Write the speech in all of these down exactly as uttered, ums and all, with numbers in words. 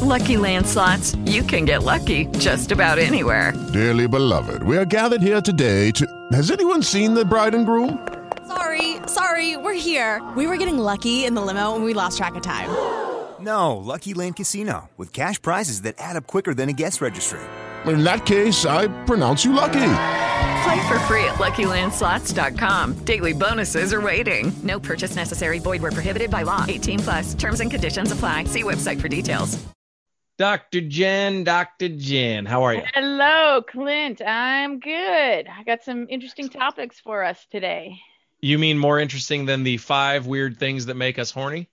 Lucky Land Slots, you can get lucky just about anywhere. Dearly beloved, we are gathered here today to... Has anyone seen the bride and groom? Sorry, sorry, we're here. We were getting lucky in the limo and we lost track of time. No, Lucky Land Casino, with cash prizes that add up quicker than a guest registry. In that case, I pronounce you lucky. Play for free at Lucky Land Slots dot com. Daily bonuses are waiting. No purchase necessary. Void where prohibited by law. eighteen plus. Terms and conditions apply. See website for details. Doctor Jen, Doctor Jen, how are you? Hello, Clint. I'm good. I got some interesting topics for us today. You mean more interesting than the five weird things that make us horny?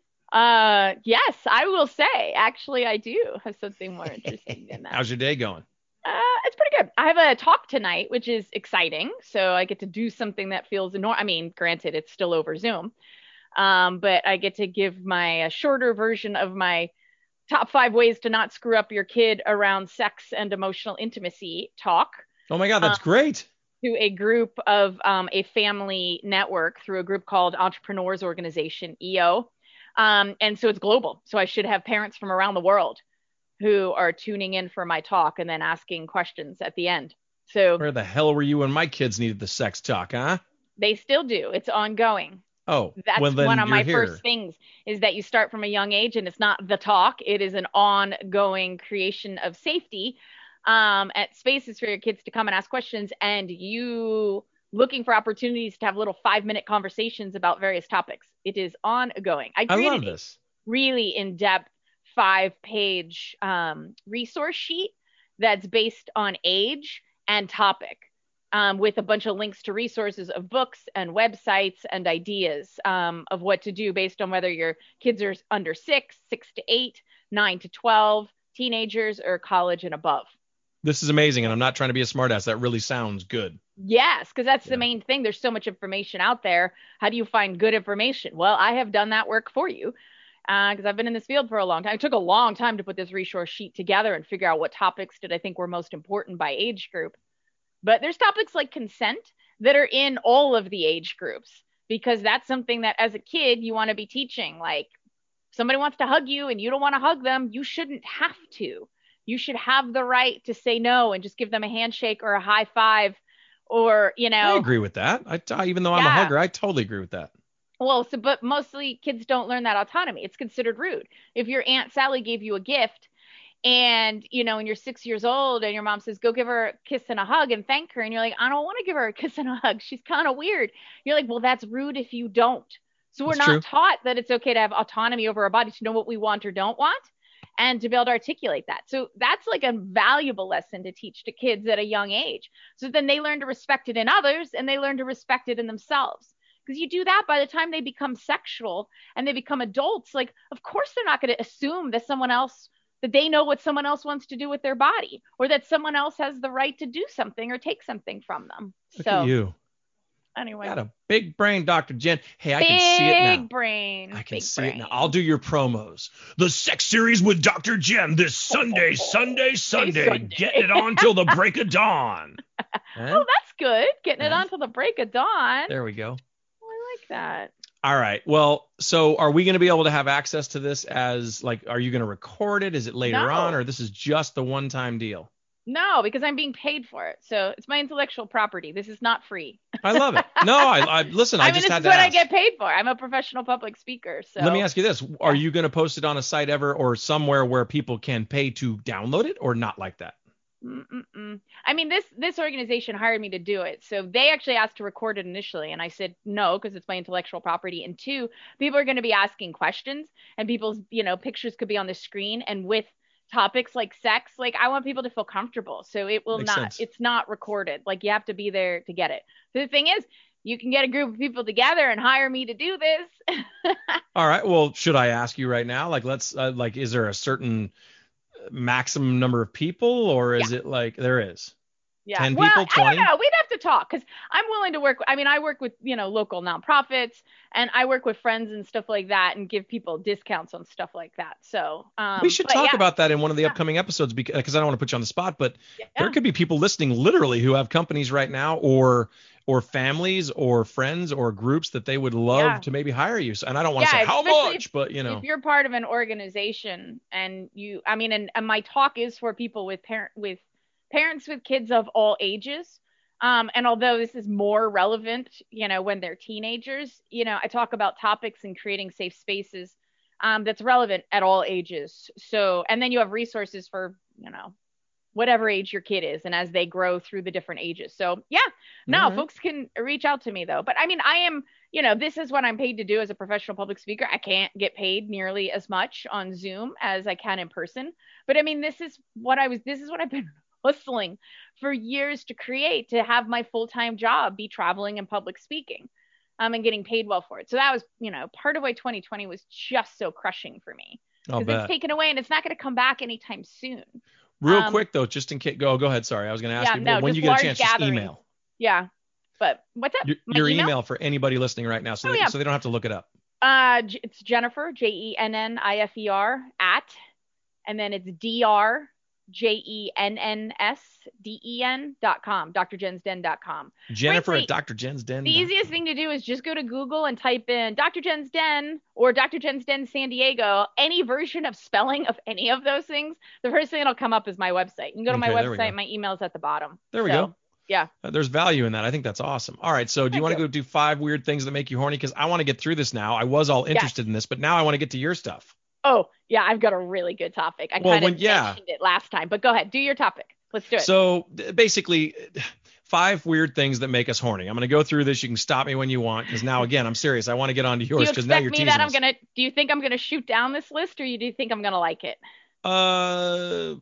Uh, yes, I will say. Actually, I do have something more interesting than that. How's your day going? Uh, it's pretty good. I have a talk tonight, which is exciting. So I get to do something that feels enormous. I mean, granted, it's still over Zoom. Um, but I get to give my a shorter version of my top five ways to not screw up your kid around sex and emotional intimacy talk. Oh my God, that's um, great. To a group of um, a family network through a group called Entrepreneurs Organization, E O. Um, and so it's global. So I should have parents from around the world who are tuning in for my talk and then asking questions at the end. So where the hell were you when my kids needed the sex talk, huh? They still do. It's ongoing. Oh, that's well, then one of my here. first things is that you start from a young age, and it's not the talk. It is an ongoing creation of safety um, at spaces for your kids to come and ask questions, and you looking for opportunities to have little five minute conversations about various topics. It is ongoing. I created I love this. a really in-depth five page um, resource sheet that's based on age and topic. Um, with a bunch of links to resources of books and websites and ideas um, of what to do based on whether your kids are under six, six to eight, nine to twelve, teenagers, or college and above. This is amazing. And I'm not trying to be a smartass. That really sounds good. Yes, because that's yeah. the main thing. There's so much information out there. How do you find good information? Well, I have done that work for you because uh, I've been in this field for a long time. It took a long time to put this resource sheet together and figure out what topics did I think were most important by age group. But there's topics like consent that are in all of the age groups, because that's something that as a kid, you want to be teaching. Like somebody wants to hug you and you don't want to hug them. You shouldn't have to. You should have the right to say no and just give them a handshake or a high five or, you know. I agree with that. I, I, even though I'm yeah. a hugger, I totally agree with that. Well, so, but mostly kids don't learn that autonomy. It's considered rude. If your Aunt Sally gave you a gift, and, you know, when you're six years old and your mom says, go give her a kiss and a hug and thank her. And you're like, I don't want to give her a kiss and a hug. She's kind of weird. You're like, well, that's rude if you don't. So we're That's not true. taught that it's okay to have autonomy over our body, to know what we want or don't want, and to be able to articulate that. So that's like a valuable lesson to teach to kids at a young age. So then they learn to respect it in others and they learn to respect it in themselves. Because you do that by the time they become sexual and they become adults, like, of course, they're not going to assume that someone else that they know what someone else wants to do with their body, or that someone else has the right to do something or take something from them. Look so at you. Anyway. Got a big brain, Doctor Jen. Hey, I big can see it now. Big brain. I can big see brain. it now. I'll do your promos. The Sex Series with Doctor Jen this Sunday, Sunday, Sunday. Sunday. Getting it on till the break of dawn. Huh? Oh, that's good. Getting it Huh? on till the break of dawn. There we go. Oh, I like that. All right. Well, so are we going to be able to have access to this as, like, are you going to record it? Is it later No. on, or this is just the one-time deal? No, because I'm being paid for it. So it's my intellectual property. This is not free. I love it. No, I, I listen, I, I mean, just this had is to what I ask. get paid for. I'm a professional public speaker. So Let me ask you this. Are you going to post it on a site ever or somewhere where people can pay to download it, or not like that? Mm-mm-mm. I mean, this this organization hired me to do it. So they actually asked to record it initially. And I said, no, because it's my intellectual property. And two, people are going to be asking questions and people's, you know, pictures could be on the screen. And with topics like sex, like I want people to feel comfortable. So it will Makes not, sense. it's not recorded. Like you have to be there to get it. So the thing is, you can get a group of people together and hire me to do this. All right. Well, should I ask you right now? Like, let's, uh, like, is there a certain maximum number of people, or is Yeah. it like there is? Yeah. ten well, people, I twenty? don't know. We'd have to talk, because I'm willing to work. I mean, I work with, you know, local nonprofits, and I work with friends and stuff like that, and give people discounts on stuff like that. So um, we should but talk yeah. about that in one of the Yeah. upcoming episodes, because I don't want to put you on the spot, but Yeah. there could be people listening literally who have companies right now, or or families or friends or groups that they would love Yeah. to maybe hire you. So, and I don't want to Yeah, say how especially much, but you know, If you're part of an organization and you, I mean, and, and my talk is for people with parent with parents with kids of all ages. Um, and although this is more relevant, you know, when they're teenagers, you know, I talk about topics and creating safe spaces um, that's relevant at all ages. So, and then you have resources for, you know, whatever age your kid is, and as they grow through the different ages. So yeah, no, All right. folks can reach out to me though. But I mean, I am, you know, this is what I'm paid to do as a professional public speaker. I can't get paid nearly as much on Zoom as I can in person. But I mean, this is what I was, this is what I've been hustling for years to create, to have my full-time job be traveling and public speaking um, and getting paid well for it. So that was, you know, part of why twenty twenty was just so crushing for me, I'll because it's bet. taken away and it's not going to come back anytime soon. Real um, quick though, just in case, go, go ahead. Sorry. I was going to ask Yeah, you no, when just you get a large chance, just gatherings. email Yeah. But what's up? your, My your email? email for anybody listening right now. So, Oh, they, yeah. so they don't have to look it up. Uh, J- it's Jennifer, J E N N I F E R at, and then it's D R J E N N S D E N dot com, D R jens den dot com. Jennifer Frankly, at Doctor Jen's Den. The easiest thing to do is just go to Google and type in Doctor Jen's Den or Doctor Jen's Den San Diego, any version of spelling of any of those things. The first thing that'll come up is my website. You can go to my Okay, there we website. go. My email's at the bottom. There we So, go. Yeah. Uh, there's value in that. I think that's awesome. All right. So do you Thank want to you. go do five weird things that make you horny? Because I want to get through this now. I was all interested in this, but now I want to get to your stuff. Oh, yeah, I've got a really good topic. I Well, kind when- of yeah. mentioned it last time, but go ahead. Do your topic. Let's do it. So d- basically, five weird things that make us horny. I'm going to go through this. You can stop me when you want, because now, again, I'm serious. I want to get on to do yours, you because now expect you're me teasing that I'm us. gonna? Do you think I'm gonna shoot down this list, or you do you think I'm gonna like it? Uh,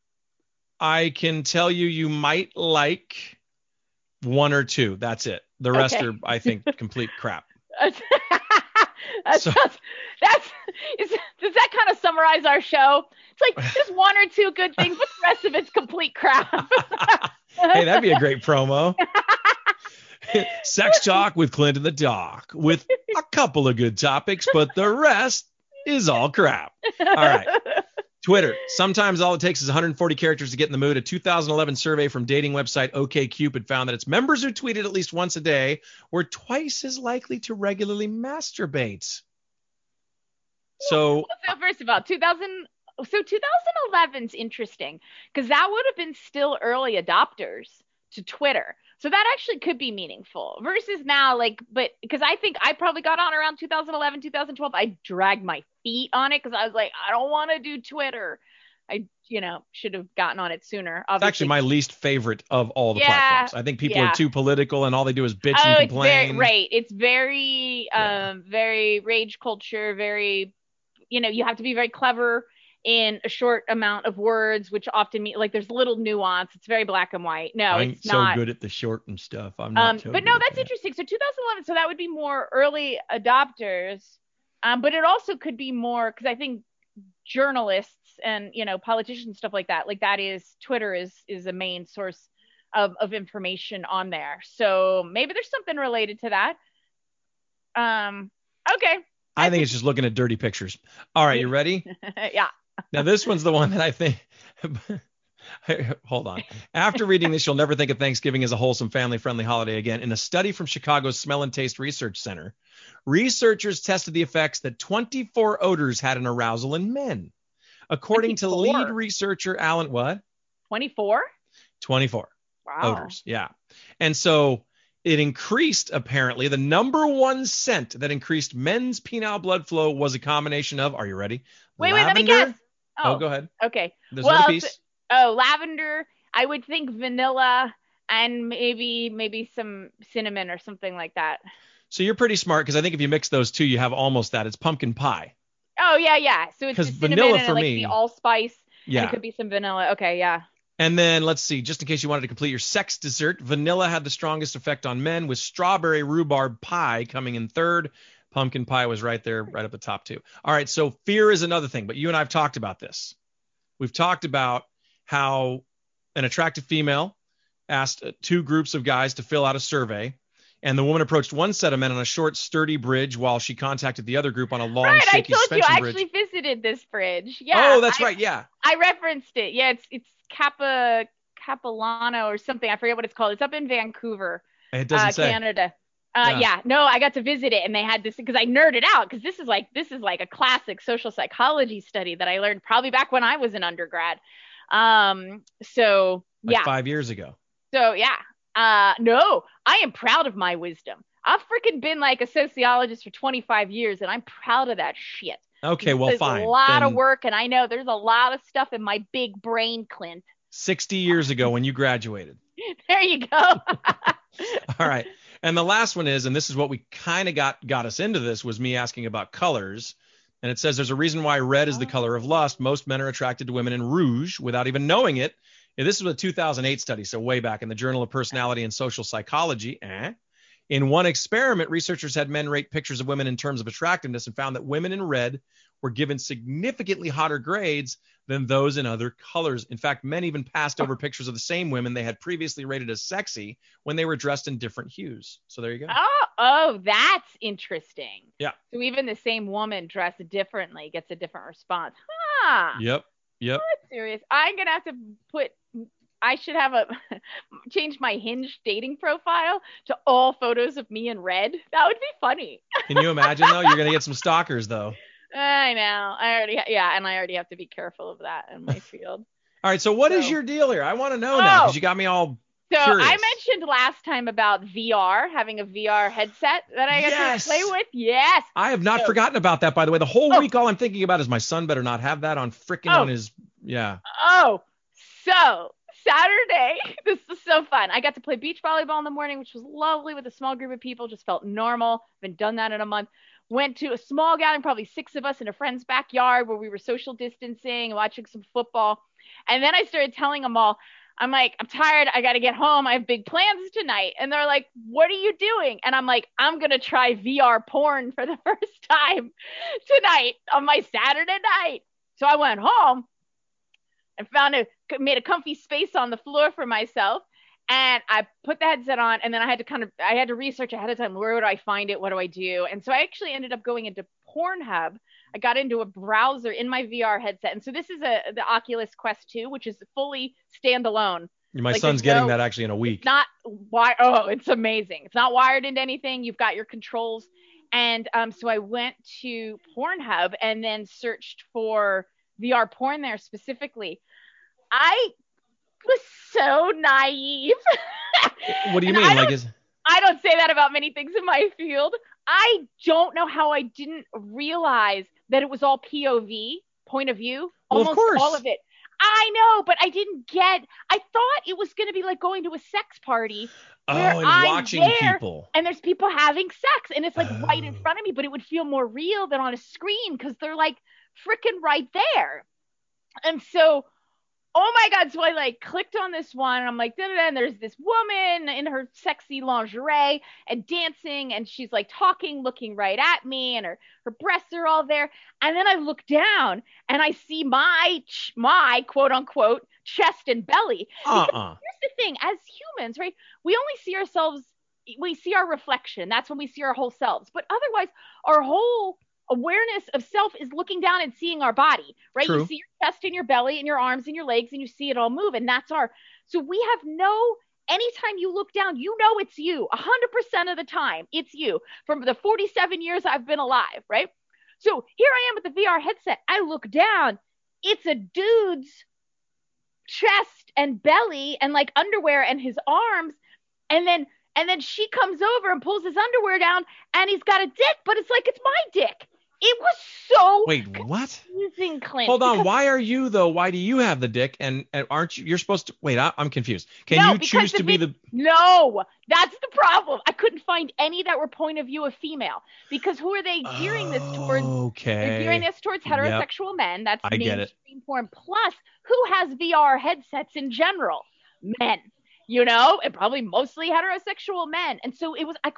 I can tell you, you might like one or two. That's it. The rest Okay. are, I think, complete crap. that So- sounds, that's is, does that kind of summarize our show? It's like there's one or two good things, but the rest of it's complete crap. Hey, that'd be a great promo. Sex talk with Clint and the Doc, with a couple of good topics, but the rest is all crap. All right. Twitter. Sometimes all it takes is one hundred forty characters to get in the mood. A two thousand eleven survey from dating website OkCupid found that its members who tweeted at least once a day were twice as likely to regularly masturbate. So, So first of all, two thousand. So twenty eleven's interesting because that would have been still early adopters to Twitter. So that actually could be meaningful versus now, like, but because I think I probably got on around two thousand eleven, two thousand twelve. I dragged my feet on it because I was like, I don't want to do Twitter. I, you know, should have gotten on it sooner. it's Obviously. actually my least favorite of all the Yeah, platforms. I think people yeah. are too political and all they do is bitch Oh, and it's complain. very right. It's very, Yeah. um, very rage culture. Very, you know, you have to be very clever in a short amount of words, which often mean like there's little nuance. It's very black and white. No, I'm it's so not. good at the short and stuff. I'm not Um, so but good no, at that's that. interesting. So two thousand eleven, so that would be more early adopters. Um, but it also could be more because I think journalists and you know politicians stuff like that, like that is Twitter is is a main source of of information on there. So maybe there's something related to that. Um, okay. I think it's just looking at dirty pictures. All right, you ready? Yeah. Now, this one's the one that I think. Hold on. After reading this, you'll never think of Thanksgiving as a wholesome, family-friendly holiday again. In a study from Chicago's Smell and Taste Research Center, researchers tested the effects that twenty-four odors had an arousal in men. According to lead twenty-four? researcher Alan, what? twenty-four? twenty-four Wow. odors. Yeah. And so it increased, apparently, the number one scent that increased men's penile blood flow was a combination of, are you ready? Wait, wait, let me Lavender- guess. Oh, go ahead. Okay. There's well, another piece. so- oh, lavender. I would think vanilla and maybe maybe some cinnamon or something like that. So you're pretty smart because I think if you mix those two, you have almost that. It's pumpkin pie. Oh yeah, yeah. So it's 'Cause just cinnamon vanilla and for like me- the allspice. And Yeah. it could be some vanilla. Okay, yeah. And then let's see, just in case you wanted to complete your sex dessert, vanilla had the strongest effect on men, with strawberry rhubarb pie coming in third. Pumpkin pie was right there, right up the top too. All right, so fear is another thing, but you and I have talked about this. We've talked about how an attractive female asked uh, two groups of guys to fill out a survey. And the woman approached one set of men on a short, sturdy bridge while she contacted the other group on a long, right, shaky I told suspension you I bridge. actually visited this bridge. Yeah. Oh, that's I, right. Yeah. I referenced it. Yeah, it's it's Kappa Capilano or something. I forget what it's called. It's up in Vancouver, It doesn't uh, say. Canada. Uh, Yeah. yeah. No, I got to visit it, and they had this because I nerded out because this is like this is like a classic social psychology study that I learned probably back when I was an undergrad. Um, so Like yeah. five years ago. So yeah. Uh, no, I am proud of my wisdom. I've freaking been like a sociologist for twenty-five years, and I'm proud of that shit. Okay, well, There's fine. a lot Then of work, and I know there's a lot of stuff in my big brain, Clint. sixty years ago when you graduated. There you go. All right. And the last one is, and this is what we kind of got got us into this, was me asking about colors. And it says there's a reason why red is the color of lust. Most men are attracted to women in rouge without even knowing it. And this was a two thousand eight study, so way back in the Journal of Personality and Social Psychology. Eh? In one experiment, researchers had men rate pictures of women in terms of attractiveness and found that women in red were given significantly hotter grades than those in other colors. In fact, men even passed over pictures of the same women they had previously rated as sexy when they were dressed in different hues. So there you go. oh, oh, that's interesting. Yeah. So even the same woman dressed differently gets a different response. Huh. Yep. Yep. That's serious. I'm gonna have to put. I should have a change my Hinge dating profile to all photos of me in red. That would be funny. Can you imagine though? You're gonna get some stalkers though. I know. I already, ha- yeah, and I already have to be careful of that in my field. All right. So what is So- your deal here? I want to know now Oh. because you got me all So curious. I mentioned last time about V R, having a V R headset that I get Yes. to play with. Yes. I have not So- forgotten about that, by the way. The whole Oh. week, all I'm thinking about is my son better not have that on freaking Oh. on his. Yeah. Oh, so Saturday, this was so fun. I got to play beach volleyball in the morning, which was lovely with a small group of people. Just felt normal. Haven't done that in a month. Went to a small gathering, probably six of us in a friend's backyard where we were social distancing and watching some football. And then I started telling them all, I'm like, I'm tired. I got to get home. I have big plans tonight. And they're like, what are you doing? And I'm like, I'm going to try V R porn for the first time tonight on my Saturday night. So I went home and found a, made a comfy space on the floor for myself. And I put the headset on, and then I had to kind of, I had to research ahead of time. Where would I find it? What do I do? And so I actually ended up going into Pornhub. I got into a browser in my V R headset. And so this is a the Oculus Quest two, which is fully standalone. My Like, son's there's getting no- that actually in a week. It's not wire. Oh, it's amazing. It's not wired into anything. You've got your controls. And um, so I went to Pornhub and then searched for V R porn there specifically. I was so naive. What do you And mean? I Like don't- is I don't say that about many things in my field. I don't know how I didn't realize that it was all P O V, point of view, Well, of almost course. all of it. I know, but I didn't get, I thought it was going to be like going to a sex party oh, where and I'm watching there people. and there's people having sex and it's like right in Oh. front of me, but it would feel more real than on a screen because they're like freaking right there. And so, oh my God. So I like clicked on this one and I'm like, da, da, da, and there's this woman in her sexy lingerie and dancing. And she's like talking, looking right at me, and her, her breasts are all there. And then I look down and I see my, ch- my quote unquote chest and belly. Uh-uh. Here's the thing, as humans, right? We only see ourselves, we see our reflection. That's when we see our whole selves. But otherwise, our whole awareness of self is looking down and seeing our body, right? True. You see your chest and your belly and your arms and your legs and you see it all move. And that's our, so we have no, anytime you look down, you know it's you. A hundred percent of the time, it's you. From the forty-seven years I've been alive, right? So here I am with the V R headset. I look down, it's a dude's chest and belly and like underwear and his arms. And then and then she comes over and pulls his underwear down and he's got a dick, but it's like it's my dick. It was so Wait, what? confusing, Clint. Hold on. because- Why are you though? Why do you have the dick? And, and aren't you? You're supposed to wait. I, I'm confused. Can No, you because choose the to be vi- the? No, that's the problem. I couldn't find any that were point of view of female because who are they gearing this towards? Okay. They're gearing this towards Yep. heterosexual men. That's I get it. mainstream porn. Plus, who has V R headsets in general? Men, you know, and probably mostly heterosexual men. And so it was, I couldn't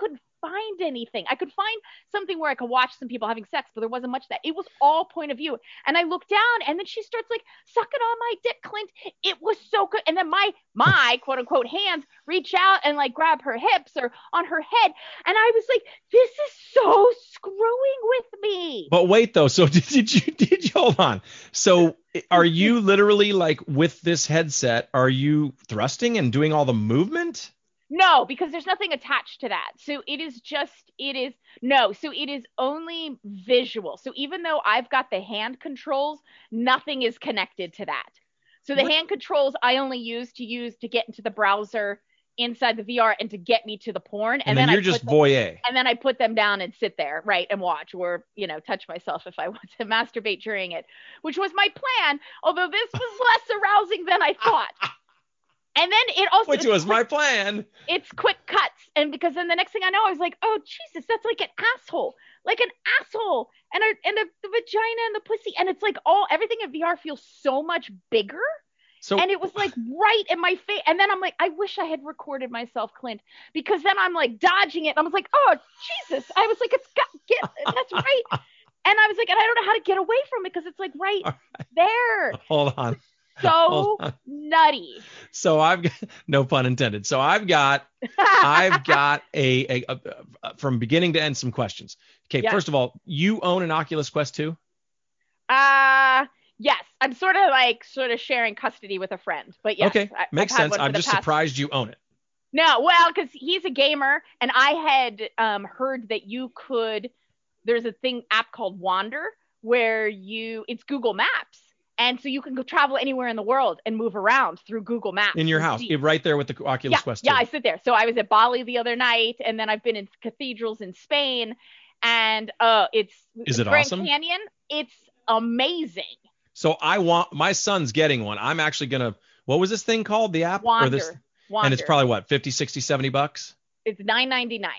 find anything. I could find something where I could watch some people having sex, but there wasn't much of that. It was all point of view. And I looked down, and then she starts like sucking on my dick, Clint. It was so good. And then my my quote unquote hands reach out and like grab her hips or on her head, and I was like, this is so screwing with me. But wait though, so did, did you did you hold on? So are you literally like with this headset? Are you thrusting and doing all the movement? No, because there's nothing attached to that. So it is just, it is, no, so it is only visual. So even though I've got the hand controls, nothing is connected to that. So the what? hand controls I only use to use to get into the browser inside the V R and to get me to the porn. And, and then, then you're I just them, voyeur. And then I put them down and sit there, right, and watch or, you know, touch myself if I want to masturbate during it, which was my plan, although this was less arousing than I thought. And then it also, which was quick, my plan. It's quick cuts. And because then the next thing I know, I was like, oh, Jesus, that's like an asshole, like an asshole and a, and a, the vagina and the pussy. And it's like all, everything in V R feels so much bigger. So, and it was like right in my face. And then I'm like, I wish I had recorded myself, Clint, because then I'm like dodging it. And I was like, oh, Jesus. I was like, it's got, get, that's right. And I was like, and I don't know how to get away from it because it's like right, right there. Hold on. So nutty. So I've got, no pun intended. So I've got, I've got a, a, a, a from beginning to end some questions. Okay. Yes. First of all, you own an Oculus Quest two? Uh, yes. I'm sort of like sort of sharing custody with a friend, but yes. Okay. I, Makes sense. I'm just past... surprised you own it. No, well, because he's a gamer and I had um, heard that you could, there's a thing app called Wander where you, it's Google Maps. And so you can go travel anywhere in the world and move around through Google Maps. In your house, see. right there with the Oculus yeah, Quest two. Yeah, I sit there. So I was at Bali the other night, and then I've been in cathedrals in Spain, and uh, it's Is it Grand awesome? Canyon. It's amazing. So I want, my son's getting one. I'm actually going to, what was this thing called? The app? Wander. Or this, Wander. And it's probably what, fifty, sixty, seventy bucks? It's nine ninety-nine.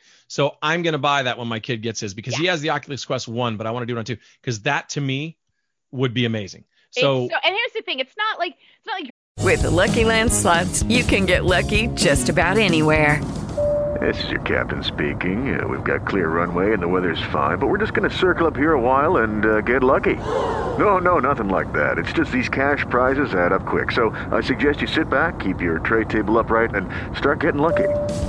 So I'm going to buy that when my kid gets his because yeah. he has the Oculus Quest one, but I want to do it on two because that to me would be amazing. So, so, and here's the thing, it's not like it's not like with the Lucky Land Slots, you can get lucky just about anywhere. This is your captain speaking. Uh, we've got clear runway and the weather's fine, but we're just going to circle up here a while and uh, get lucky. No, no, nothing like that. It's just these cash prizes add up quick. So I suggest you sit back, keep your tray table upright, and start getting lucky.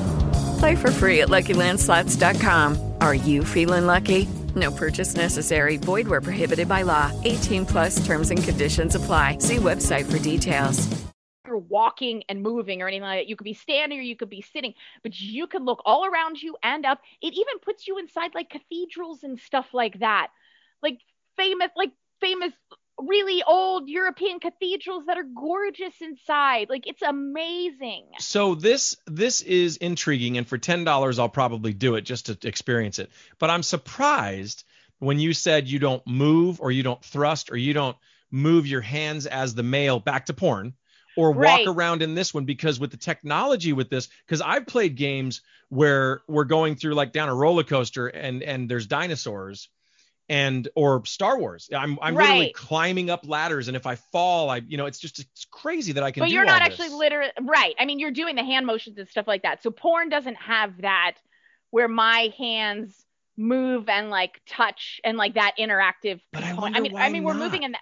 Play for free at Lucky Land Slots dot com. Are you feeling lucky? No purchase necessary. Void where prohibited by law. eighteen plus terms and conditions apply. See website for details. You're walking and moving or anything like that. You could be standing or you could be sitting, but you can look all around you and up. It even puts you inside like cathedrals and stuff like that. Like famous, like famous, really old European cathedrals that are gorgeous inside. Like it's amazing. So this this is intriguing, and for ten dollars I'll probably do it just to experience it. But I'm surprised when you said you don't move or you don't thrust or you don't move your hands as the male back to porn or walk right. around in this one, because with the technology with this, because I've played games where we're going through like down a roller coaster and and there's dinosaurs. And or Star Wars. I'm I'm right. literally climbing up ladders, and if I fall, I you know it's just it's crazy that I can. But do you're not all actually this. literally right. I mean, you're doing the hand motions and stuff like that. So porn doesn't have that, where my hands move and like touch and like that interactive. But I, component. wonder I mean, why I mean, we're not? moving in that.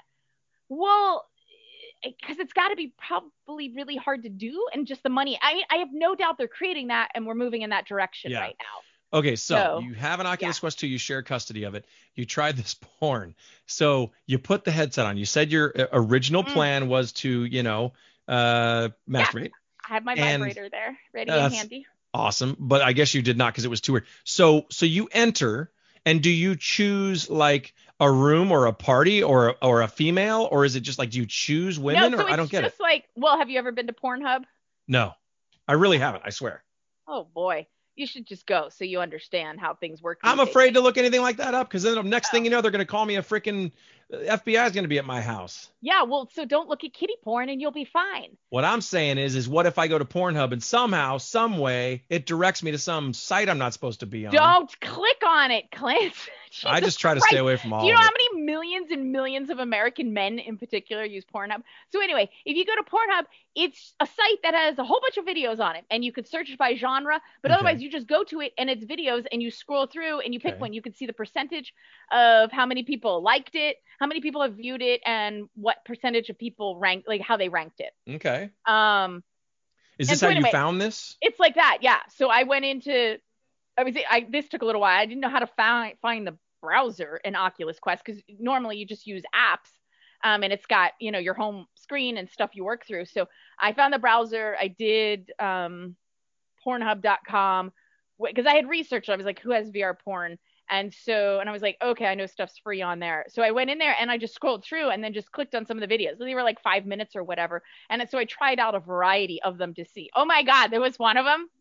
Well, because it's got to be probably really hard to do, and just the money. I mean, I have no doubt they're creating that, and we're moving in that direction yeah. right now. Okay, so, so you have an Oculus yeah. Quest two, you share custody of it. You tried this porn. So you put the headset on. You said your original mm. plan was to, you know, uh, masturbate. Yeah. I have my and vibrator there ready uh, and handy. Awesome. But I guess you did not because it was too weird. So so you enter, and do you choose like a room or a party or or a female, or is it just like, do you choose women? No, so or I don't get it. It's just like, well, have you ever been to Pornhub? No, I really haven't. I swear. Oh boy. You should just go so you understand how things work. I'm days. afraid to look anything like that up because then the next oh. thing you know, they're going to call me a freaking F B I is going to be at my house. Yeah, well, so don't look at kitty porn and you'll be fine. What I'm saying is, is what if I go to Pornhub and somehow, some way, it directs me to some site I'm not supposed to be on? Don't click on it, Clint. I just try to Christ. stay away from all Do you know of how it. many millions and millions of American men in particular use Pornhub? So anyway, if you go to Pornhub, it's a site that has a whole bunch of videos on it, and you could search it by genre, but Okay. otherwise you just go to it and it's videos and you scroll through and you pick Okay. one. You can see the percentage of how many people liked it, how many people have viewed it, and what percentage of people ranked, like how they ranked it. Okay. Um, Is and this so how you anyway- found this? It's like that, yeah. So I went into, I was, I this took a little while. I didn't know how to find find the browser in Oculus Quest because normally you just use apps, um, and it's got, you know, your home screen and stuff you work through. So I found the browser. I did um, Pornhub dot com because I had researched. I was like, who has V R porn? And so, and I was like, okay, I know stuff's free on there. So I went in there and I just scrolled through and then just clicked on some of the videos. They were like five minutes or whatever. And so I tried out a variety of them to see. Oh my God, there was one of them.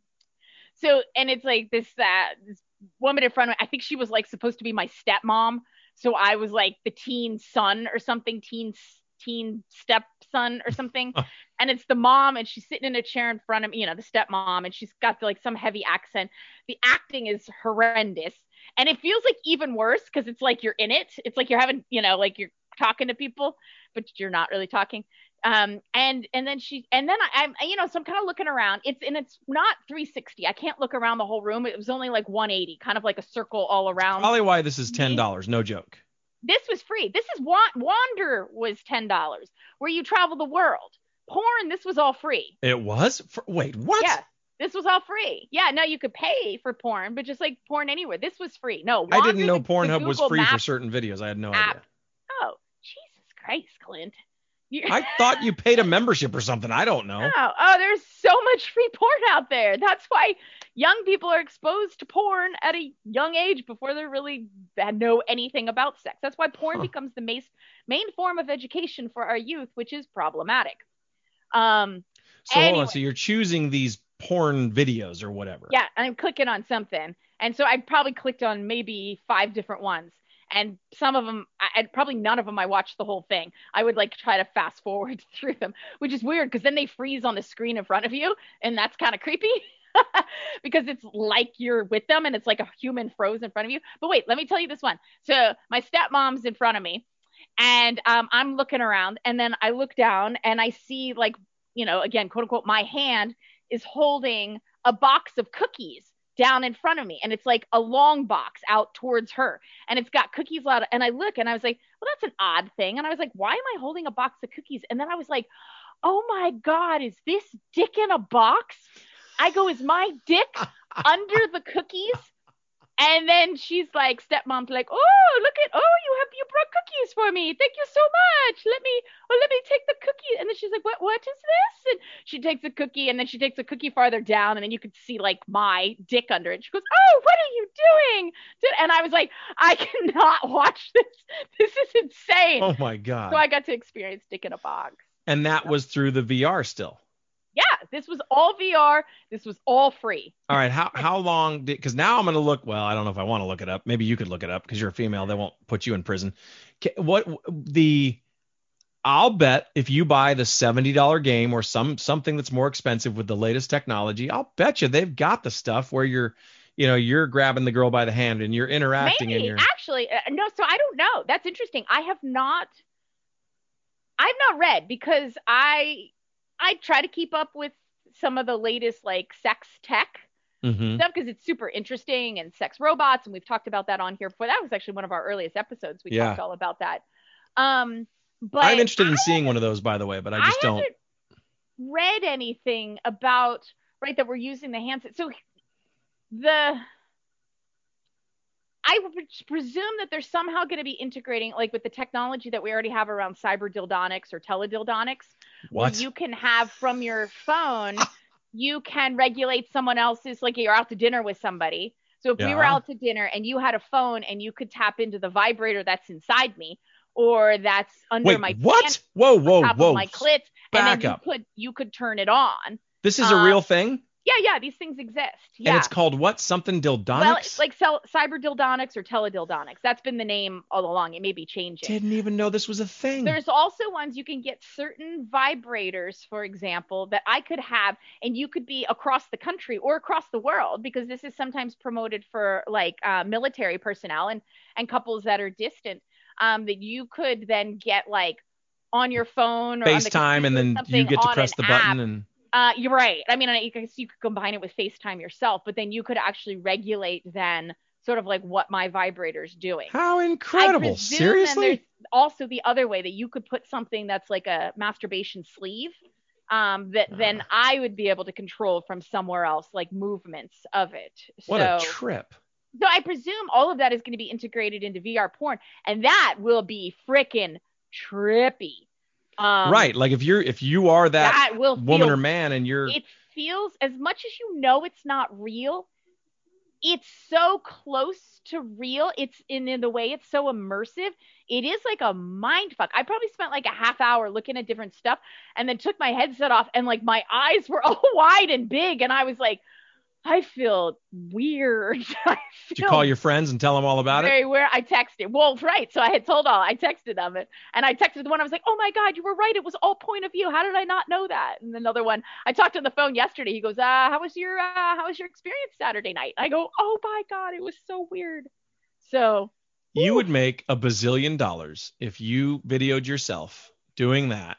So, and it's like this, uh, this woman in front of me, I think she was like supposed to be my stepmom. So I was like the teen son or something, teen, teen stepson or something. And it's the mom and she's sitting in a chair in front of me, you know, the stepmom, and she's got like some heavy accent. The acting is horrendous. And it feels like even worse because it's like you're in it. It's like you're having, you know, like you're talking to people, but you're not really talking. Um, and and then she and then I, I'm, you know, so I'm kind of looking around. It's and it's not three sixty. I can't look around the whole room. It was only like one eighty, kind of like a circle all around. Probably why this is ten dollars. No joke. This was free. This is Wa- Wander was ten dollars, where you travel the world. Porn, this was all free. It was? For, wait, what? Yeah. This was all free. Yeah, no, you could pay for porn, but just like porn anywhere. This was free. No, I didn't Wander, know the- the Pornhub was Google free for Maps certain videos. I had no app. idea. Oh, Jesus Christ, Clint. You- I thought you paid a membership or something. I don't know. Oh, oh, there's so much free porn out there. That's why young people are exposed to porn at a young age before they really know anything about sex. That's why porn Huh. becomes the main, main form of education for our youth, which is problematic. Um, So hold anyway. on. So you're choosing these porn videos or whatever. yeah, I'm clicking on something. And so I probably clicked on maybe five different ones. And some of them, I, I'd probably none of them I watched the whole thing. I would like try to fast forward through them, which is weird because then they freeze on the screen in front of you. And that's kind of creepy because it's like you're with them and it's like a human froze in front of you. But wait, let me tell you this one. So my stepmom's in front of me and um, I'm looking around and then I look down and I see like, you know, again, quote unquote, my hand is holding a box of cookies down in front of me. And it's like a long box out towards her. And it's got cookies out. And I look and I was like, well, that's an odd thing. And I was like, why am I holding a box of cookies? And then I was like, oh my God, is this dick in a box? I go, is my dick under the cookies? And then she's like, stepmom's like, oh, look at, oh, you have, you brought cookies for me. Thank you so much. Let me, oh, let me take the cookie. And then she's like, what, what is this? And she takes a cookie and then she takes a cookie farther down. And then you could see like my dick under it. She goes, oh, what are you doing? And I was like, I cannot watch this. This is insane. Oh my God. So I got to experience dick in a box. And that was through the V R still. Yeah, this was all V R. This was all free. All right. How how long did, because now I'm going to look, well, I don't know if I want to look it up. Maybe you could look it up because you're a female. They won't put you in prison. Ca- What the, I'll bet if you buy the seventy dollars game or some something that's more expensive with the latest technology, I'll bet you they've got the stuff where you're, you know, you're grabbing the girl by the hand and you're interacting Maybe, and you're. actually, uh, no, so I don't know. That's interesting. I have not, I've not read because I, I try to keep up with some of the latest like sex tech Mhm. stuff because it's super interesting and sex robots. And we've talked about that on here before. That was actually one of our earliest episodes. We Yeah. talked all about that. Um, but I'm interested in I seeing one of those, by the way, but I just don't. haven't read anything about, right, that we're using the handset. So the, I would presume that they're somehow going to be integrating, like with the technology that we already have around cyber dildonics or teledildonics, where What? you can have from your phone, you can regulate someone else's, like you're out to dinner with somebody. So if we were Yeah. out to dinner and you had a phone and you could tap into the vibrator that's inside me or that's under Wait, my what? pants, Whoa, whoa, top whoa. of my clit, and Back then up. you could you could turn it on. This is a um, real thing? Yeah, yeah, these things exist. Yeah. And it's called what? Something dildonics? Well, it's like cel- cyberdildonics or teledildonics. That's been the name all along. It may be changing. Didn't even know this was a thing. There's also ones you can get certain vibrators, for example, that I could have, and you could be across the country or across the world, because this is sometimes promoted for like uh, military personnel and, and couples that are distant, um, that you could then get like on your phone or FaceTime, on the and then you get to press the app. button and Uh, you're right. I mean, I guess you could combine it with FaceTime yourself, but then you could actually regulate then sort of like what my vibrator's doing. How incredible. Seriously? Then there's also the other way that you could put something that's like a masturbation sleeve, um, that uh, then I would be able to control from somewhere else, like movements of it. What so, a trip. So I presume all of that is going to be integrated into V R porn, and that will be freaking trippy. Um, right. Like if you're, if you are that, that will woman feel, or man and you're, it feels, as much as you know it's not real, it's so close to real. It's in, in the way it's so immersive. It is like a mind fuck. I probably spent like a half hour looking at different stuff and then took my headset off and like my eyes were all wide and big. And I was like, I feel weird. I feel Did you call your friends and tell them all about very it? Weird. I texted. Well, right. So I had told all. I texted them, and, and I texted the one. I was like, "Oh my God, you were right. It was all point of view. How did I not know that?" And another one, I talked on the phone yesterday. He goes, "Uh, how was your uh, how was your experience Saturday night?" I go, "Oh my God, it was so weird." So you would make a bazillion dollars if you videoed yourself doing that.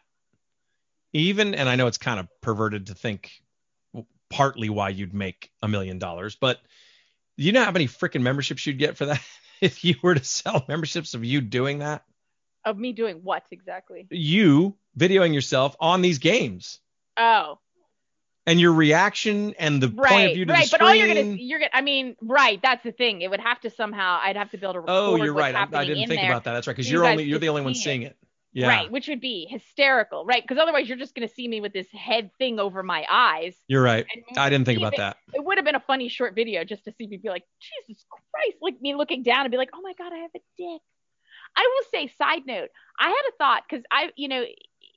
Even, and I know it's kind of perverted to think partly why you'd make a million dollars, but you know how many freaking memberships you'd get for that if you were to sell memberships of you doing that? Of me doing what exactly? You videoing yourself on these games. Oh. And your reaction and the right, point of view to right. the screen. But all you're gonna, you're gonna. I mean, right. That's the thing. It would have to somehow. I'd have to be able to record. Oh, you're what's right. I, I didn't think there. about that. That's right. Because You you're guys only you're could the only one see seeing it. it. Yeah. Right, which would be hysterical, right? Because otherwise you're just going to see me with this head thing over my eyes. You're right. I didn't think about it, that. It would have been a funny short video just to see me be like, Jesus Christ, like me looking down and be like, oh my God, I have a dick. I will say, side note, I had a thought because I, you know,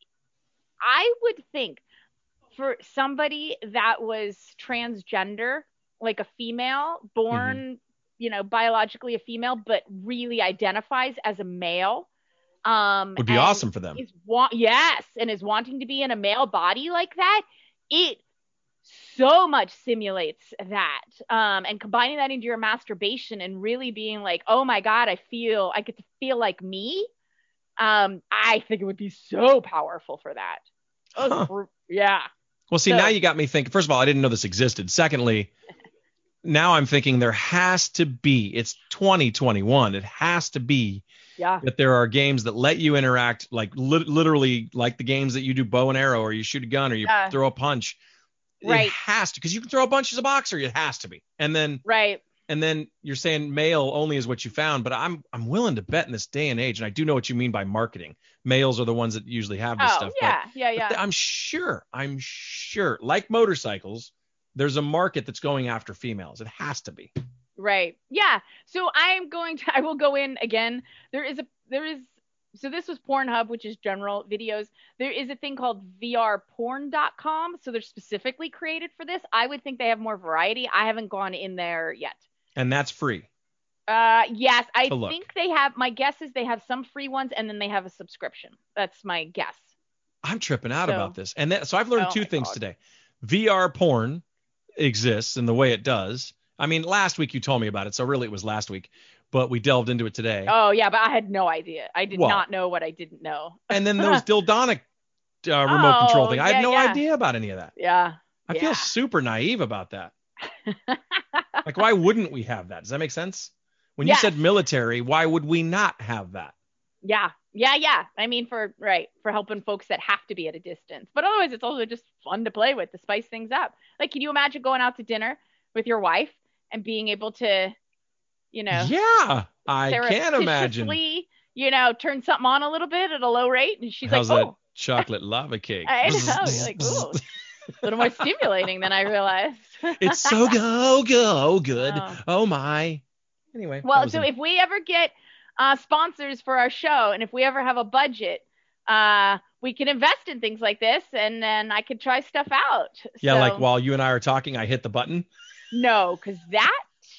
I would think for somebody that was transgender, like a female, born, mm-hmm. you know, biologically a female, but really identifies as a male. Um, would be awesome for them. Is wa- yes, and is wanting to be in a male body like that. It so much simulates that, um, and combining that into your masturbation and really being like, oh my God, I feel I get to feel like me. Um, I think it would be so powerful for that. Huh. Br- yeah. Well, see, so, now you got me thinking. First of all, I didn't know this existed. Secondly, now I'm thinking there has to be. It's twenty twenty-one. It has to be. Yeah. That there are games that let you interact like li- literally like the games that you do bow and arrow or you shoot a gun or you yeah. throw a punch. Right. It has to, because you can throw a punch as a boxer. It has to be. And then right. And then you're saying male only is what you found, but I'm I'm willing to bet in this day and age, and I do know what you mean by marketing. Males are the ones that usually have this oh, stuff. Yeah, but, yeah, yeah. But I'm sure, I'm sure, like motorcycles, there's a market that's going after females. It has to be. Right. Yeah. So I'm going to, I will go in again. There is a, there is, so this was Pornhub, which is general videos. There is a thing called V R porn dot com. So they're specifically created for this. I would think they have more variety. I haven't gone in there yet. And that's free. Uh, yes. I think they have, my guess is they have some free ones and then they have a subscription. That's my guess. I'm tripping out so, about this. And that, so I've learned oh two things God. today. V R porn exists in the way it does. I mean, last week you told me about it, so really it was last week, but we delved into it today. Oh, yeah, but I had no idea. I did well, not know what I didn't know. And then those dildonic uh, remote oh, control thing. I yeah, had no yeah. idea about any of that. Yeah. I yeah. feel super naive about that. Like, why wouldn't we have that? Does that make sense? When yes. you said military, why would we not have that? Yeah. Yeah, yeah. I mean, for, right, for helping folks that have to be at a distance. But otherwise, it's also just fun to play with to spice things up. Like, can you imagine going out to dinner with your wife and being able to, you know, yeah, I can imagine, you know, turn something on a little bit at a low rate. And she's How's like, that oh, chocolate lava cake. I know. You're like, ooh, a little more stimulating than I realized. It's so go, go good. Oh, oh my. Anyway. Well, so a- if we ever get uh, sponsors for our show and if we ever have a budget, uh, we can invest in things like this, and then I could try stuff out. Yeah, so, like while you and I are talking, I hit the button. No, because that.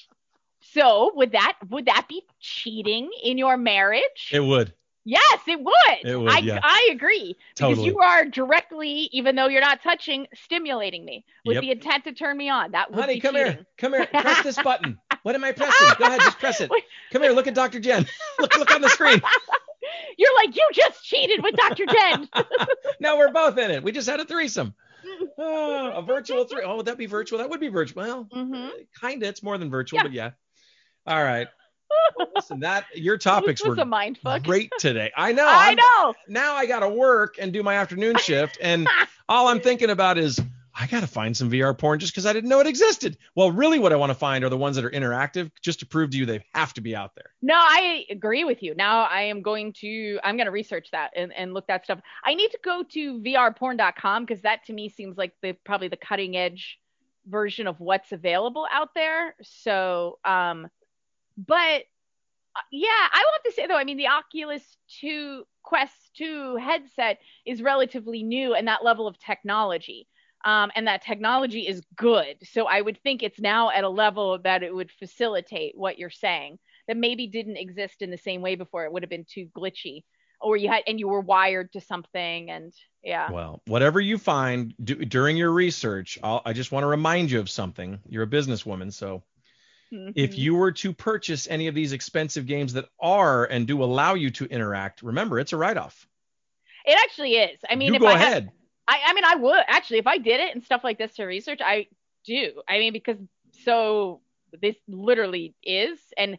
So would that would that be cheating in your marriage? It would. Yes, it would. It would. I Yeah. I agree Totally. because you are directly, even though you're not touching, stimulating me with Yep. the intent to turn me on. That would Honey, be come cheating. here. Come here. Press this button. What am I pressing? Go ahead, just press it. Come here. Look at Doctor Jen. Look, look on the screen. You're like, you just cheated with Doctor Jen. No, we're both in it. We just had a threesome. Oh, a virtual three. Oh, would that be virtual? That would be virtual. Well, Mhm. kind of. It's more than virtual, Yeah. but yeah. All right. Well, listen, that your topics This was were a mind fuck. great today. I know. I I'm- know. Now I got to work and do my afternoon shift, and all I'm thinking about is I got to find some V R porn just because I didn't know it existed. Well, really, what I want to find are the ones that are interactive, just to prove to you they have to be out there. No, I agree with you. Now I am going to, I'm going to research that and, and look that stuff. I need to go to V R porn dot com because that to me seems like the probably the cutting edge version of what's available out there. So, um, but uh, yeah, I will have to say though, I mean, the Oculus two Quest two headset is relatively new and that level of technology. Um, and that technology is good. So I would think it's now at a level that it would facilitate what you're saying that maybe didn't exist in the same way before. It would have been too glitchy, or you had, and you were wired to something. And yeah. Well, whatever you find do, during your research, I'll, I just want to remind you of something. You're a businesswoman, so Mhm. if you were to purchase any of these expensive games that are and do allow you to interact, remember, it's a write-off. It actually is. I mean, You if go I had- ahead. I, I mean, I would actually, if I did it and stuff like this to research, I do. I mean, because so this literally is, and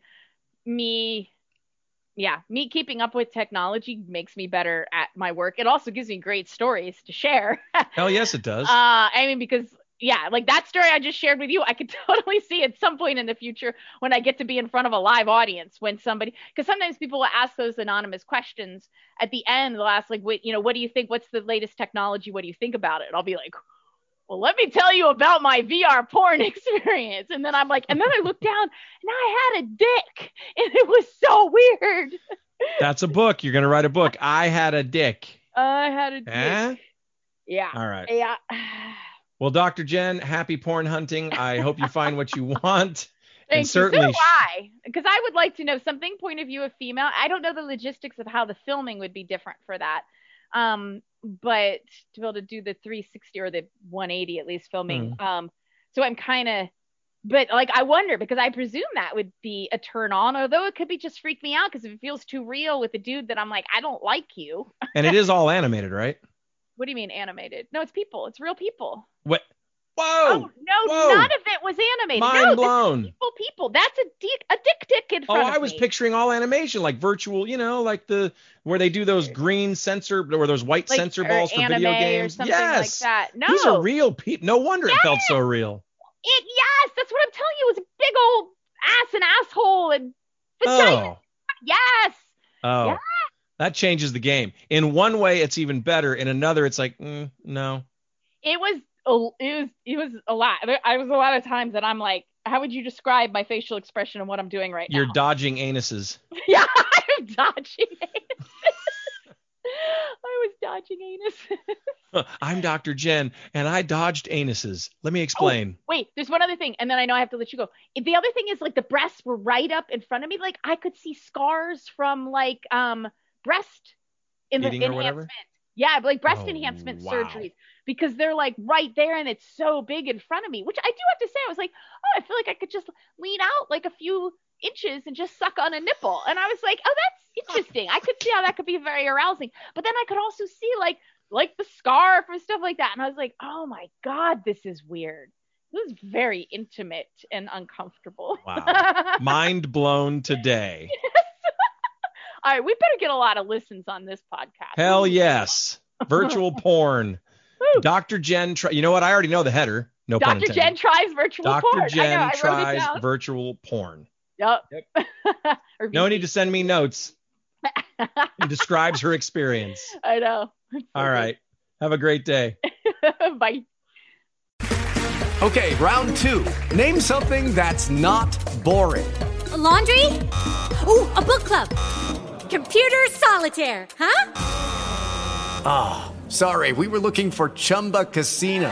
me, yeah, me keeping up with technology makes me better at my work. It also gives me great stories to share. Hell yes, it does. Uh, I mean, because yeah, like that story I just shared with you, I could totally see at some point in the future when I get to be in front of a live audience when somebody, because sometimes people will ask those anonymous questions at the end. They'll ask like, what, you know, what do you think? What's the latest technology? What do you think about it? And I'll be like, well, let me tell you about my V R porn experience. And then I'm like, and then I look down and I had a dick and it was so weird. That's a book. You're going to write a book. I had a dick. I had a dick. Eh? Yeah. All right. Yeah. Well, Doctor Jen, happy porn hunting. I hope you find what you want. Thank and certainly, you. So do I, because I would like to know something. Point of view of female. I don't know the logistics of how the filming would be different for that, um, but to be able to do the three sixty or the one eighty at least filming. Mm. Um, so I'm kind of, but like I wonder because I presume that would be a turn on, although it could be just freak me out because if it feels too real with a dude that I'm like I don't like you. and it is all animated, right? What do you mean animated? No, it's people. It's real people. What? Whoa! Oh no, Whoa. none of it was animated. Mind no, this is blown. people, people. That's a dick, a dick dick in Oh, front of I was me. picturing all animation, like virtual, you know, like the where they do those green sensor or those white Like, sensor or balls for anime video or games. something Yes, like that. No, these are real people. No wonder it felt Yeah. so real. It, yes, that's what I'm telling you. It was a big old ass and asshole and vagina. Oh, Yes. oh, Yeah. that changes the game. In one way, it's even better. In another, it's like, mm, no. It was. A, it was. It was a lot. There, I was a lot of times that I'm like, how would you describe my facial expression and what I'm doing right You're now? dodging anuses. Yeah, I'm dodging anus. I was dodging anus. I'm Doctor Jen, and I dodged anuses. Let me explain. Wait, there's one other thing, and then I know I have to let you go. The other thing is like the breasts were right up in front of me. Like I could see scars from like um breast in the Eating or whatever? enhancement. Yeah, like breast Oh, enhancement wow. surgeries because they're like right there and it's so big in front of me, which I do have to say, I was like, oh, I feel like I could just lean out like a few inches and just suck on a nipple. And I was like, oh, that's interesting. I could see how that could be very arousing. But then I could also see like like the scarf and stuff like that. And I was like, oh my God, this is weird. This is very intimate and uncomfortable. Wow. Mind blown today. All right, we better get a lot of listens on this podcast. Hell yes. Virtual porn. Woo. Doctor Jen, try, you know what? I already know the header. No pun Doctor intended. Jen tries virtual Doctor porn. I Jen know, I wrote it tries down. virtual porn. Yep. Or No V C. need to send me notes. It describes her experience. I know. All right. Have a great day. Bye. Okay, round two. Name something that's not boring. A laundry? Ooh, a book club. Computer solitaire, huh? Ah, oh, sorry, we were looking for Chumba Casino.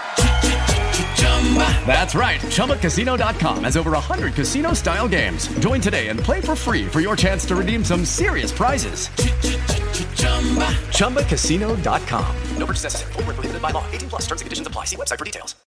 That's right. Chumba Casino dot com has over one hundred casino-style games. Join today and play for free for your chance to redeem some serious prizes. Chumba Casino dot com. No purchase necessary. Void where prohibited by law. eighteen plus terms and conditions apply. See website for details.